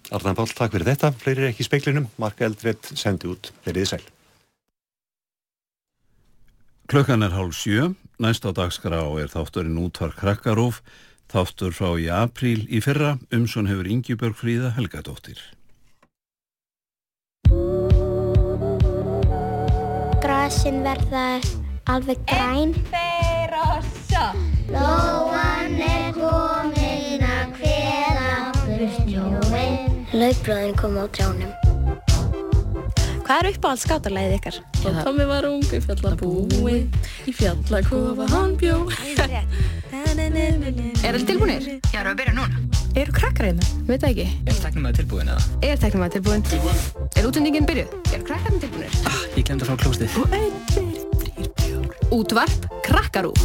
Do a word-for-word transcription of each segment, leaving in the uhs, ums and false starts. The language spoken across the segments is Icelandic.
Arnar Páll, takk fyrir þetta. Fleiri er ekki í speglinum. Mark Eldred sendi út. Verið sæl. Klukkan er hálf sjö. Næst á dagskrá er þátturinn Útvarp Krakkarúv. Þáttur frá í apríl í fyrra. Umsjón hefur Ingibjörg Fríða Helgadóttir. Grasin verða alveg græn. Einn, tveir og svo. Lóan er komin að kveða burt snjóinn. Laufblöðin kom á trjánum. Hvað er uppáhalds skátarlagið ykkar? Og Tommi var ung í fjallabúi, í fjallakofa hann bjó. Er allir tilbúinir? Já, erum við að byrja núna? Eru krakkar hérna? Veit það ekki. Er tæknimaður tilbúin eða? Er tæknimaður tilbúin? Tilbúin. Er útsendingin byrjuð? Er krakkarnir tilbúinir? Ah, ég glemdi að fá klóstið. Og einn, tveir, þrír, fjór. Útvarp Krakkarúv.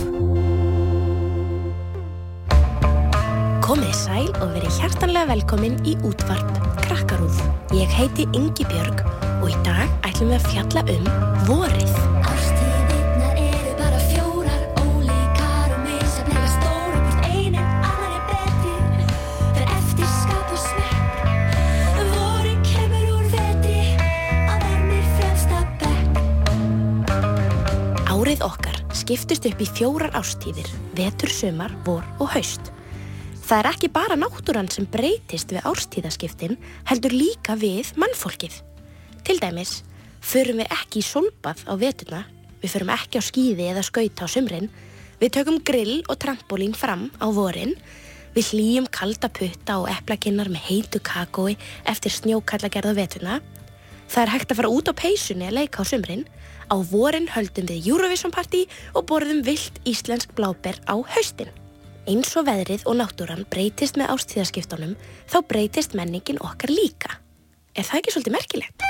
Komið sæl og verið hjartanlega velkomin í Útvarp Krakkarúv. Ég heiti Ingibjörg og í dag ætlum við að fjalla um vorið. Árstíðirnar eru bara fjórar, ólíkar og misjafnlega stórar, hvort ein en annar er betri, fer eftir skap og smekk. Vorið kemur úr vetri, að varmir fremsta bekk. Árið okkar skiptist upp í fjórar árstíðir, vetur, sumar, vor og haust. Það er ekki bara náttúran sem breytist við árstíðaskiptin, heldur líka við mannfólkið. Til dæmis, förum við ekki í sólbað á veturna, við förum ekki á skíði eða skauta á sumrin, við tökum grill og trampólín fram á vorin, við hlýjum kalda putta og eplakinnar með heitu kakói eftir snjókallagerð á veturna. Það er hægt að fara út á peysunni að leika á sumrin, á vorin höldum við Eurovision party og borðum villt íslensk bláber á haustin. Eins og veðrið og náttúran breytist með árstíðaskiptunum, þá breytist menningin okkar líka. Er það ekki svolítið merkilegt?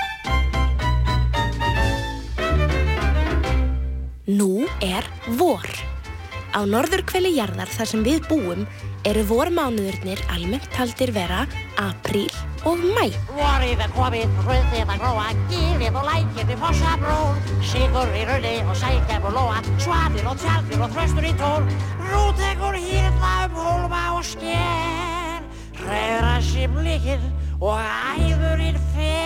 Nú er vor. Á norðurhveli jarðar þar sem við búum eru vormánuðurnir almennt taldir vera apríl og maí. Vorið er komið, rauðið að gróa, gilið og lækið í fossabról, sigur í raunni og sækjaf og lóa, svanir og tjaldir og þröstur í tól, rútekur hýrna um hólma og sker, hreðra simlikið og æðurinn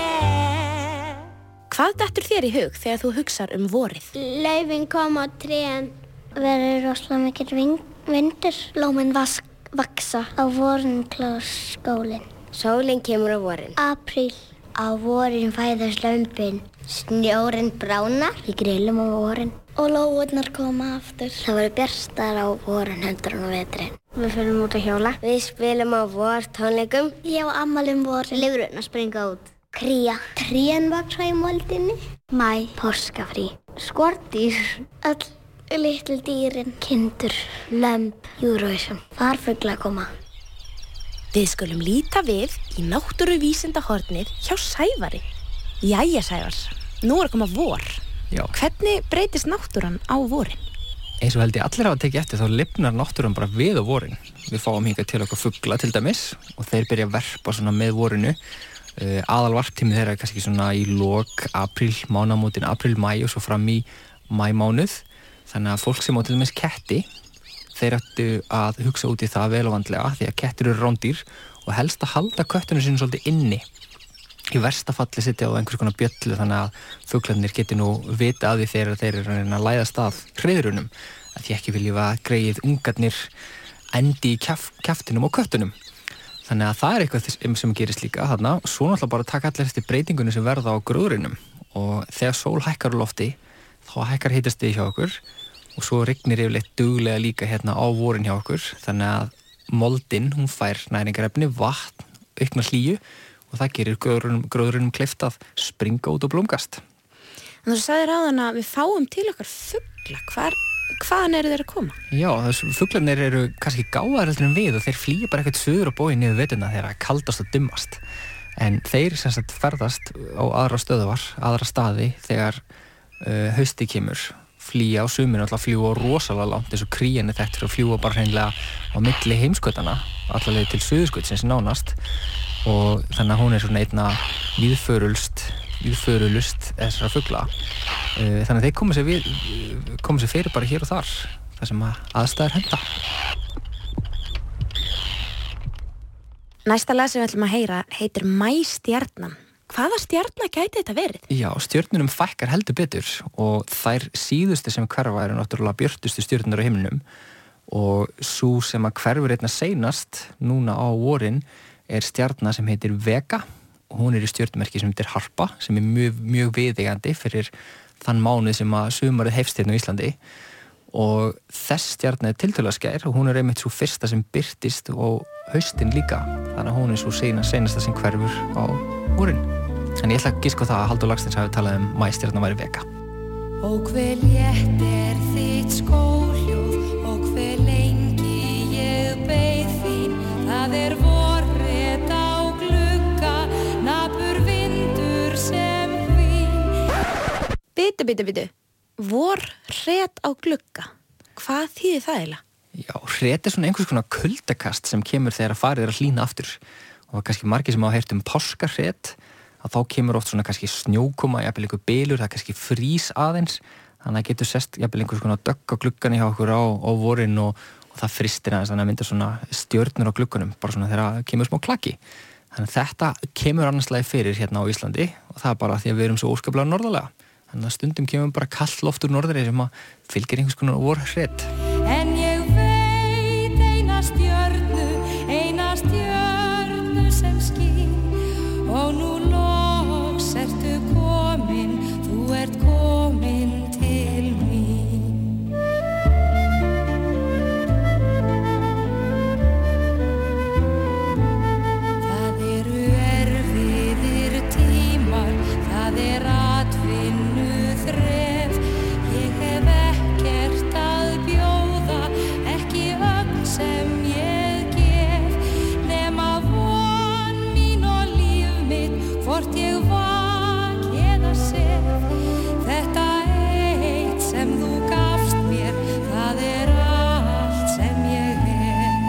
fer. Hvað dettur þér í hug þegar þú hugsar um vorið? Laufin kom á trén, verður rosalega mikill vindur, blómin vask, vaksa, á vorin klárast skólinn. Sólin kemur á vorin. Apríl, á vorin fæðast lömbin, snjórinn bránar, við grillum á vorin. Og lóurnar koma aftur. Það voru bjarstar á vorin heldur en á vetrin. Við förum út að hjóla. Við spilum á vor tónleikum. Ég á afmæli um vorin. Lifrurnar springa út. Kría. Trén vaksa í moldinni. Maí. Páskafrí. Skordýr. Öll litlu dýrin. Kindur. Lömb. Eurovision. Farfuglar koma. Við skulum líta við í náttúruvísindahornið hjá Sævari. Jæja Sævar, nú er að koma vor. Já. Hvernig breytist náttúran á vorin? Eins og held ég allir hafa tekið eftir þá lifnar náttúran bara við á vorin. Við fáum hingað til okkar fugla til dæmis og þeir byrja að verpa svona með vorinu. Uh, aðalvarptími þeirra er kannski svona í lok apríl, mánamótin apríl-maí og svo fram í maímánuð. Þannig að fólk sem á til dæmis ketti, þeir ættu að hugsa út í það vel og vandlega því að kettir eru rándýr og helst að halda köttunum sínum svolítið inni. Í versta falli sitja á einhvers konar bjöllu þannig að fuglarnir geti nú vita að því þegar þeir eru að læðast að hreiðrunum. Því ekki viljum að greið ungarnir endi í kjaf, kjaftinum og köttunum. Þannig að það er eitthvað sem gerist líka þarna. Svo náttúrulega bara taka allir eftir breytingunum sem verða á gróðrinum og þegar sól hækkar á lofti þá hækkar hitastigið hjá okkur og svo rignir yfirleitt duglega líka hérna á vorin hjá okkur þannig að moldin, hún fær næringarefni, vatn, aukna hlýju og það gerir gróðrunum, gróðrunum kleift að springa út og blómgast. En þú sagðir áðan að við fáum til okkar fugla. Hvar, hvaðan eru þeir að koma? Já, þessu fuglarnir eru kannski gáðar heldur en við og þeir flýja bara eitthvað suður og bóið niður veturna þegar það kaldast og dimmast. En þeir sem sagt ferðast á aðra stöðuvar, aðra staði þegar uh, hausti kemur. Flýja á suminu alltaf fljúa rosalega langt eins og krían er þekkt fyrir að fljúa bara hreinlega á milli heimskautana allavega til suðurskautsins nánast og þannig að hún er svona einna víðförulst víðförulust þessara fugla þannig að þeir koma sér við koma sér fyrir bara hér og þar þar sem að aðstæður henta. Næsta lag sem við ætlum að heyra heitir Maístjarnan. Hvaða stjarna gæti þetta verið? Já, stjörnunum fækkar heldur betur og þær síðustu sem hverfa eru náttúrulega björtustu stjörnur á himninum og svo sem að hverfur einna seinast núna á vorin er stjarna sem heitir Vega og hún er í stjörnumerki sem heitir Harpa sem er mjög, mjög viðeigandi fyrir þann mánuð sem að sumarið hefst hérna á Íslandi og þess stjarna er tiltölulega skær og hún er einmitt svo fyrsta sem birtist og haustin líka þannig að hún er svo seina, seinasta sem hverfur á vorin. En ég ætla að giska það að Halldór Laxness hafi talað um maístjarnan væri Vega. Og hve létt er þitt skóhljóð og hve lengi ég beið þín. Það er vorret á glugga, napur vindur sem hvín. Bitu, bitu, bitu. Vorret á glugga. Hvað þýðir það eiginlega? Já, hret er svona einhvers konar kuldakast sem kemur þegar farið er að hlýna aftur. Og kannski margir sem hafa heyrt um páskarhret að þá kemur oft svona kannski snjókoma, jafnvel einhver bylur, það kannski frís aðeins, þannig að getur sest jafnvel einhvers konar dögg á gluggan hjá okkur á, á vorin og, og það fristir aðeins, þannig að mynda svona stjörnur á glugganum, bara svona þegar kemur smá klaki. Þannig að þetta kemur annarslega fyrir hérna á Íslandi og það er bara því að við erum svo óskaplega norðarlega. Þannig að stundum kemur bara kallt loft úr norðri sem að fylgir einhvers konar vorhret. En ég veit eina stjörnu, eina stjörnu sem skín og nú loks ertu komin, þú ert komin til mín. Það eru erfiðir tímar, það er atvinnu þref, ég hef ekkert að bjóða, ekki ögn sem ég gef, nema von mín og líf mitt, hvort ég vak eða sef. Þetta eitt sem þú gafst mér, það er allt sem ég hef.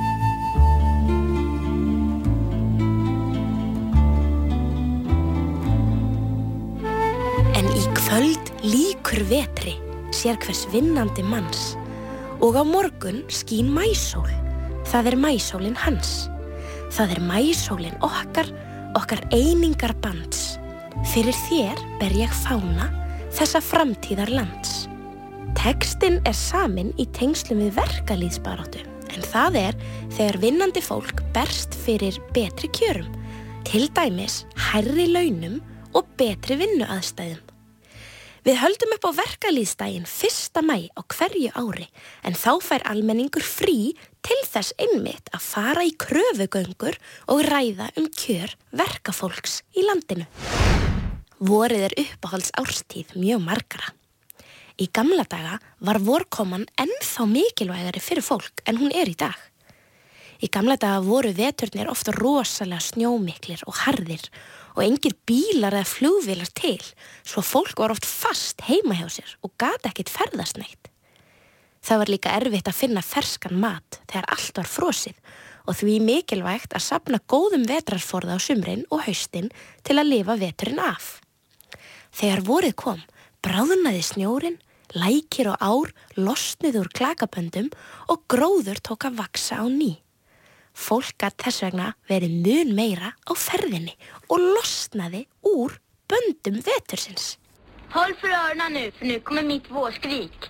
En í kvöld líkur vetri, sér hvers vinnandi manns. Og á morgun skín maísól, það er maísólin hans. Það er maísólin okkar, okkar einingar bands. Fyrir þér ber ég fána þessa framtíðar lands. Textinn er saminn í tengslum við verkalýðsbaráttu, en það er þegar vinnandi fólk berst fyrir betri kjörum, til dæmis hærri launum og betri vinnuaðstæðum. Við höldum upp á verkalýðsdaginn fyrsta maí á hverju ári, en þá fær almenningur frí til þess einmitt að fara í kröfugöngur og ræða um kjör verkafólks í landinu. Vorið er uppáhalds árstíð mjög margara. Í gamla daga var vorkoman ennþá mikilvægari fyrir fólk en hún er í dag. Í gamla daga voru veturnir ofta rosalega snjómiklir og harðir og engir bílar eða flugvélar til, svo fólk var oft fast heima hjá sér og gat ekkert ferðast neitt. Það var líka erfitt að finna ferskan mat þegar allt var frosið og því mikilvægt að safna góðum vetrarforða á sumrin og haustin til að lifa veturinn af. Þegar vorið kom, bráðnaði snjórinn, lækir og ár losnuðu úr klakaböndum og gróður tók að vaxa á ný. Fólk gat þess vegna verið mun meira á ferðinni och lossnade ur böndum vetursins. Håll för öronen nu, för nu kommer mitt vårskrik.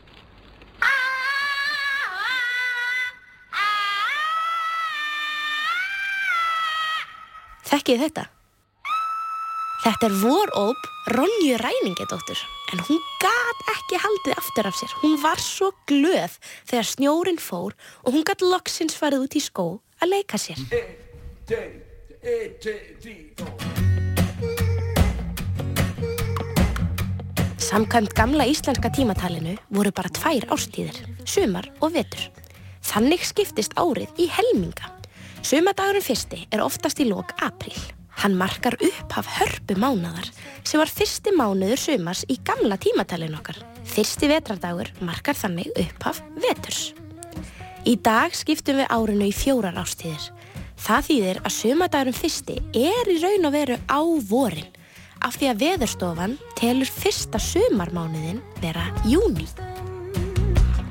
Þekkið þetta? Þetta er voróp Ronju Ræningedóttur, en hún gat ekki haldið aftur af sér. Hún var svo glöð þegar snjórinn fór og hún gat loksins farið út í skó að leika sér. Samkvæmt gamla íslenska tímatalinu voru bara tvær árstíðir, sumar og vetur. Þannig skiptist árið í helminga. Sumardagurinn fyrsti er oftast í lok apríl. Hann markar upphaf hörpu mánaðar sem var fyrsti mánuður sumars í gamla tímatalinu okkar. Fyrsti vetrardagur markar þannig upphaf veturs. Í dag skiptum við árinu í fjórar árstíðir. Það þýðir að sumardagurinn fyrsti er í raun og veru á vorin, af því að Veðurstofan telur fyrsta sumarmánuðin vera júní.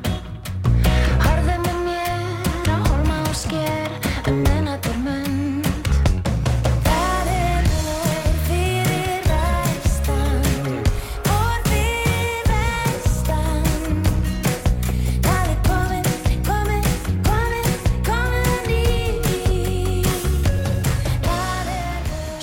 Horfðu með mér á hólma og sker, um nætur munn.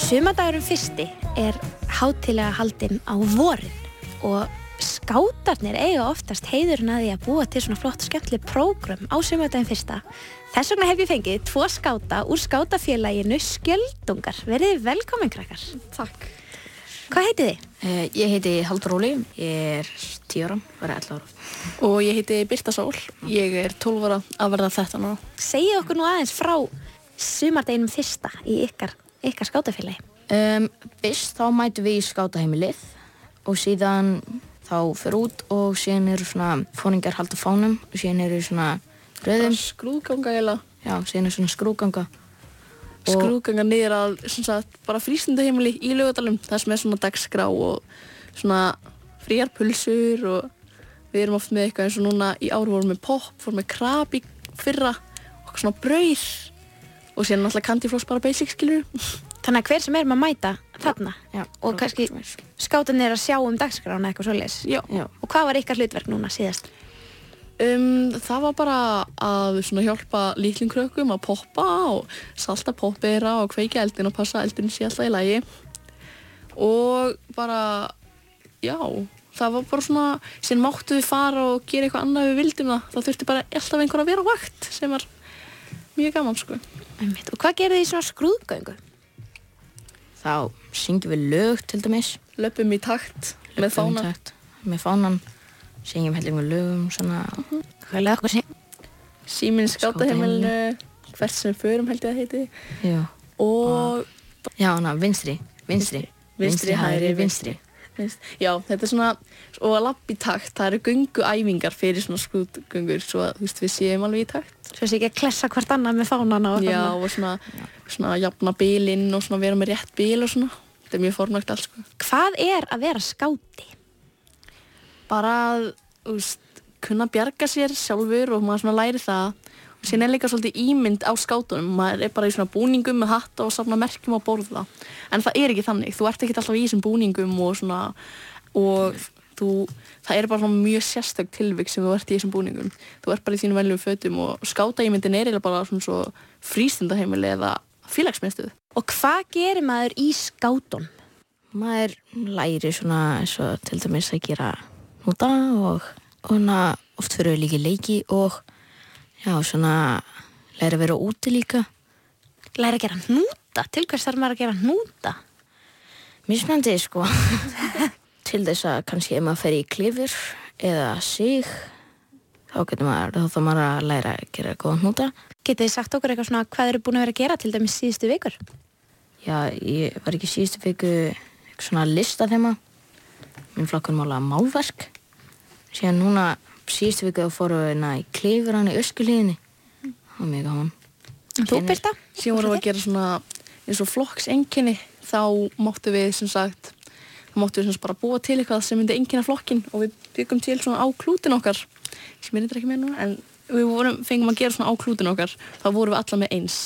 Sumardagurinn fyrsti er hátíðlega haldinn á vorin og skátarnir eiga oftast heiðurinn að því að búa til svona flott og skemmtileg prógram á sumardaginn fyrsta. Þess vegna hef ég fengið tvo skáta úr skátafélaginu Skjöldungar. Verið velkomin, krakkar. Takk. Hvað heitið þið? Uh, ég heiti Halldór Óli, ég er tíu ára, verið ellefu ára. Og ég heiti Birta Sól, ég er tólf ára að verða þrettán ára. Segið okkur nú aðeins frá sumardeginum fyrsta í ykkar, ykkar skátafélagi. Um, fyrst þá mætum við í skátaheimilið og síðan þá fyrir út og síðan eru svona fóningar halda fánum og síðan eru svona röðum. Skrúðganga eða? Já, síðan er svona skrúðganga. Skrúðganga niður að sagt, bara frístundaheimili í Laugardalnum, það sem er svona dagskrá og svona fríar pulsur og við erum oft með eitthvað eins og núna í ár vorum með popp, vorum með krab í fyrra og svona brauð og síðan náttúrulega candyfloss bara basic skilur. Þannig að hver sem er maður mæta þarna já, og kannski skátarnir er að sjá um dagskrána eitthvað svoleiðis. Já. Já. Og hvað var ykkar hlutverk núna síðast? Um, það var bara að svona hjálpa lítlum krökkum að poppa og salta poppera og kveikja eldin og passa að eldin sé alltaf í lagi og bara, já, það var bara svona, síðan máttu við fara og gera eitthvað annað við vildum það, þá þurfti bara alltaf einhver að vera á vakt sem var mjög gaman sko. Og hvað gerði þið í svona skrúðgöngu? Þá syngjum við lög til dæmis. Löpum í takt með Löpum í fánan. takt með fánan. Syngjum helling með lögum, svona... Hvað lög okkur syng? Síminn skátaheimilinu, hvert sem við förum held ég að heiti. Já. Og... Já, ná, vinstri, vinstri, Vinstri, hægri, vinstri. Já, þetta er svona, og að labba í takt, það eru gönguæfingar fyrir svona skrúðgöngur, svo að, þú veist, við séum alveg í takt. Svo sé ekki að klessa hvert annað með fánana og Já, og svona, svona jafna bílinn og svona vera með rétt bíl og svona. Þetta er mjög formlegt alls, sko. Hvað er að vera skáti? Bara að, þú veist, kunna bjarga sér sjálfur og maður svona læri það. Og síðan er líka svolítið ímynd á skátunum. Maður er bara í svona búningum með hatta og safna merkjum á borða. En það er ekki þannig. Þú ert ekki alltaf í þessum búningum og svona, og þú, það er bara svona mjög sérstök tilvik sem þú ert í þessum búningum. Þú ert bara í þínum venjulegum fötum og skátaímyndin er eiginlega bara svona svo frístundaheimili eða félagsmiðstöð. Og hvað gerir maður í skátunum? Maður læri svona eins og til dæmis að gera hnúta og, og na, oft fyrir við líka í leiki og já, svona læri að vera úti líka. Læri að gera hnúta? Til hvers þarf maður að gera hnúta? Mismunandi, sko. Til þess að kannski ef maður fer í klifur eða sig, þá getur maður, þá þarf maður að læra að gera góða hnúta. Getið þið sagt okkur eitthvað svona hvað eru búin að vera að gera til dæmis síðustu vikur? Já, ég var ekki síðustu viku eitthvað svona lista þema. Minn flokkur málaði málverk. Síðan núna síðustu viku þá fórum við hérna í klifur hann í öskulíðinni. Það var mjög gaman. Þú, Birta? Síðan vorum við að gera svona eins og flokkseinkenni. Þá máttu við, sem sagt, þá máttu við sem sagt bara búa til eitthvað sem myndi einkenna flokkinn og við byggum til svona á klútin okkar. Sem er þetta ekki með núna, en við vorum, fengum að gera svona á klútin okkar. Þá vorum við alla með eins.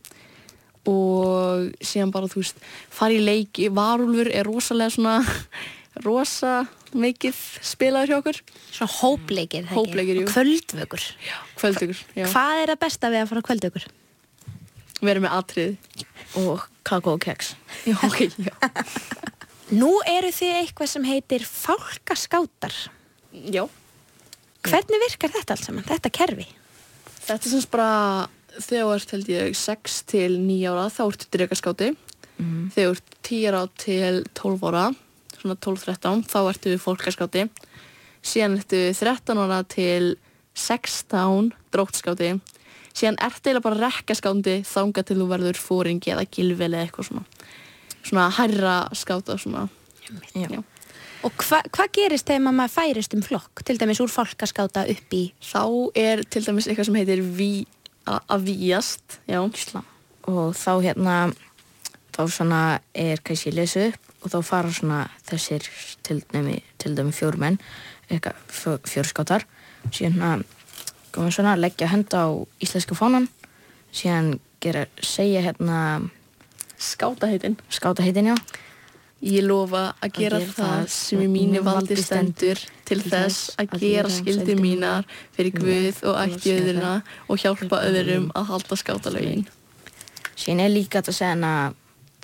Og síðan bara, þú veist, fara í leiki. Varúlfur er rosalega svona, rosa mikið spilaður hjá okkur. Svona hópleikir, það Hópleikir, jú. Og kvöldvökur. Já, kvöldvökur, já. Hvað er það besta við að fara á kvöldvökur? Við erum með atriði. Og kakó og keks. Já, ok, já. Nú eru þið eitthvað sem heitir fálkaskátar. Já. Hvernig virkar þetta alls saman, þetta kerfi? Þetta er semst bara, þegar þú ert held ég sex til níu ára, þá ertu drekaskáti. Mm. Þegar þú ert tíu ára til tólf ára, svona tólf þrettán, þá ertu fólkaskáti. Síðan ertu þrettán ára til sextán dróttskáti. Síðan ertu eiginlega bara rekkaskáti þangað til þú verður fóringi eða gilvi eða eitthvað svona. Svona hærra skáta svona. Já. Já. Og hva, hvað gerist þegar maður færist um flokk? Til dæmis úr fálkaskáta upp í... Þá er til dæmis eitthvað sem heitir ví, að víjast. Já. Og þá hérna, þá svona er kannski lesið upp og þá fara svona þessir til dæmi, til dæmi fjórumenn, eitthvað fjórskátar. Síðan komum við svona að leggja hönd á íslensku fánan. Síðan gera, segja hérna... Skátaheitin. Skátaheitin, já. Ég lofa að gera, gera það sem í mínu valdi stendur til þess að gera skyldur mínar fyrir Guð og ættjöðurina og hjálpa öðrum að halda skátalögin. Síðan er líka að segja hana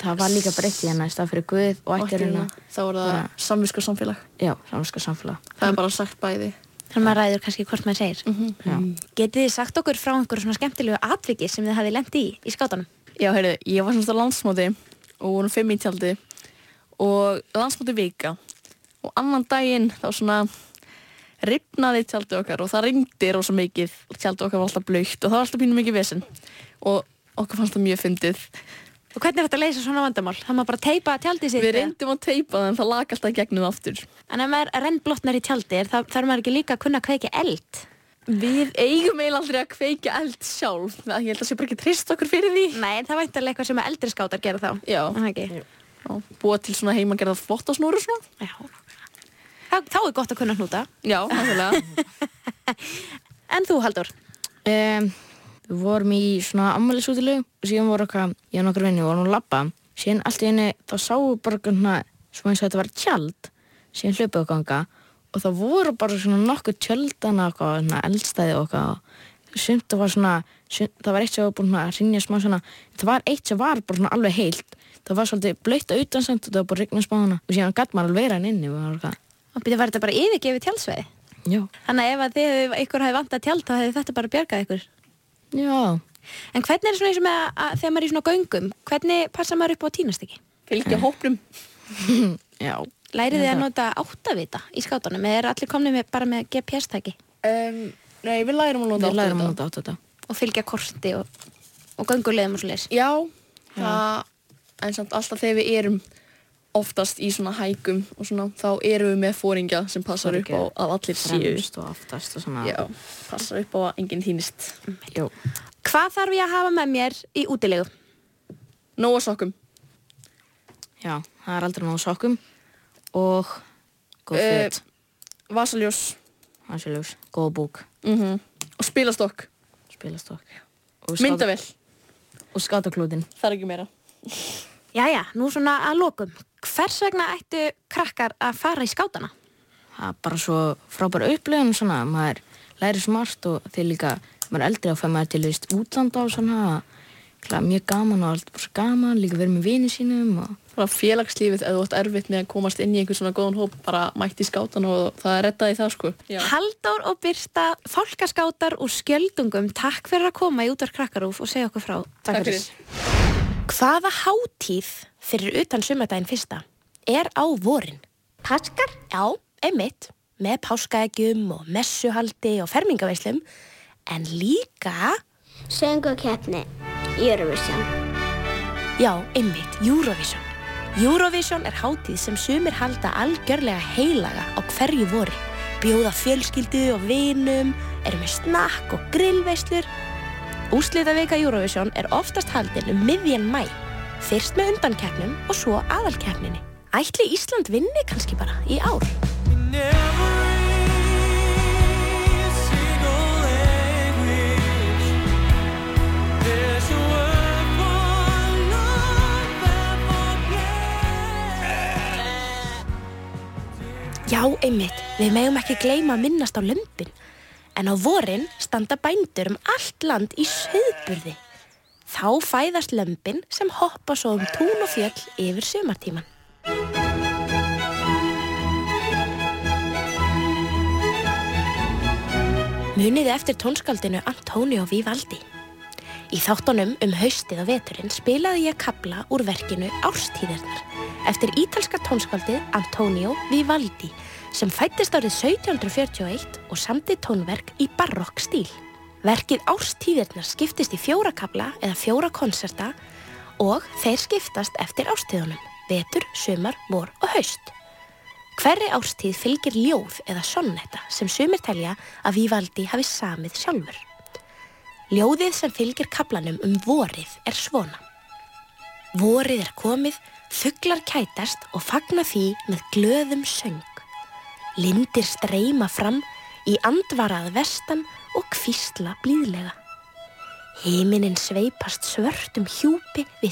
það var líka breytt í hérna í stað fyrir Guð og ættirina. Þá er það samviska samfélag. Já, samviska samfélag. Það er bara sagt bæði. Þannig maður ræður kannski hvort maður segir. Mm-hmm. Getið þið sagt okkur frá einhverju svona skemmtilegu atviki sem þið hafið lent í í skátunum? Já, heyrðu, ég var semst á landsmóti og vorum fimm í tjaldi og landsmóti vika og annan daginn þá svona rifnaði tjaldið okkar og það rigndi rosa mikið og tjaldið okkar var alltaf blautt og það var alltaf pínu mikið vesen og okkur fannst það mjög fyndið. Og hvernig er þetta að leysa svona vandamál? Það má bara teipa tjaldið sitt? Við reyndum að teipa það en það lag alltaf gegnum aftur. En ef maður rennblotnar í tjaldi, er það þarf maður ekki líka að kunna kveikja eld? Við eigum eiginlega aldrei að kveikja eld sjálf. Ég held að sé bara ekki trist okkur fyrir því. Nei, en það er væntanlega eitthvað sem eldri skátar gera þá. Já. Já. Búa til svona heimagerða þvottasnúru svona. Já. Þá, þá er gott að kunna hnúta. Já, náttúrulega. En þú, Halldór? Um, við vorum í svona afmælisútilegu og síðan voru okkar, ég og nokkur vinni, vorum að labba. Síðan allt í einu, þá sáu bara svona, svona eins og þetta var tjald. Síðan hlupið og ganga og það voru bara svona nokkuð tjöldana og svona eldstæði og eitthvað. Sumt það var svona, sumt, það var eitt sem var búin að hrynja smá svona, það var eitt sem var bara svona alveg heilt. Það var svolítið blautt að utansamt og það var bara rigna spáðana og síðan gatt maður alveg vera hann inni. Og byrja, var þetta bara yfirgefið tjaldsvæði? Já. Þannig að ef að þið, ykkur hafi vantað tjald, þá hefði þetta bara bjargað ykkur? Já. En hvernig er svona eins og með að þegar maður er í svona göngum, hvernig passa maður upp á tínastykki? Fylgja hópnum. Já. Lærið þið að nota áttavita í skátunum eða er allir komnið með, bara með G P S-tæki? Um, nei, við lærum að nota áttavita. Við lærum að nota áttavita. Og fylgja korti og, og gönguleiðum og svo leys? Já, það, en samt alltaf þegar við erum oftast í svona hækum og svona, þá erum við með foringja sem passar upp á að allir séu. Fremst og aftast og svona. Já, passar upp á að enginn týnist. Jú. Hvað þarf ég að hafa með mér í útilegu? Nóa sokkum. Já, það er aldrei nóg sokkum og góð föt. Uh, vasaljós. Vasaljós, góð búk. Mm-hmm. Og spilastokk. Spilastokk. Myndavél. Og skátaklútin. Það er ekki meira. Jæja, nú svona að lokum. Hvers vegna ættu krakkar að fara í skátana? Það er bara svo frábæra upplifun svona, maður læri smart og þeir líka, maður er eldri og fær maður til vist útlanda og svona, klar, mjög gaman og allt bara svo gaman, líka verið með vini sínum og... Bara félagslífið, ef þú ert erfitt með að komast inn í einhver svona góðan hóp, bara mætti í skátana og það er reddað í það, sko. Já. Halldór og Birta, fálkaskátar úr Skjöldungum, takk fyrir að koma í Útvarp Krakkarúf og segja okkur frá. Takk, takk fyrir. Hvaða hátíð fyrir utan sumardaginn fyrsta er á vorin? Páskar? Já, einmitt, með páskaeggjum og messuhaldi og fermingaveislum, en líka... Söngvakeppni, Eurovision. Já, einmitt, Eurovision. Eurovision er hátíð sem sumir halda algjörlega heilaga á hverju vori. Bjóða fjölskyldu og vinum, eru með snakk og grillveislur. Úrslitavika Eurovision er oftast haldin um miðjan maí, fyrst með undankeppnum og svo aðalkeppninni. Ætli Ísland vinni kannski bara í ár? Já, einmitt, við megum ekki gleyma að minnast á lömbin. En á vorin standa bændur um allt land í sauðburði. Þá fæðast lömbin sem hoppa svo um tún og fjöll yfir sumartíman. Muniði eftir tónskáldinu Antonio Vivaldi. Í þáttunum um haustið og veturinn spilaði ég kafla úr verkinu Árstíðirnar eftir ítalska tónskáldið Antonio Vivaldi sem fæddist árið sautján hundruð fjörutíu og eitt og samdi tónverk í barokk stíl. Verkið Árstíðirnar skiptist í fjóra kafla eða fjóra konserta og þeir skiptast eftir árstíðunum, vetur, sumar, vor og haust. Hverri árstíð fylgir ljóð eða sonnetta sem sumir telja að Vivaldi hafi samið sjálfur. Ljóðið sem fylgir kaflanum um vorið er svona. Vorið er komið, fuglar kætast og fagna því með glöðum söng. Lindir streyma fram í andvarað vestan og hvísla blíðlega. Himinin sveipast svörtum hjúpi við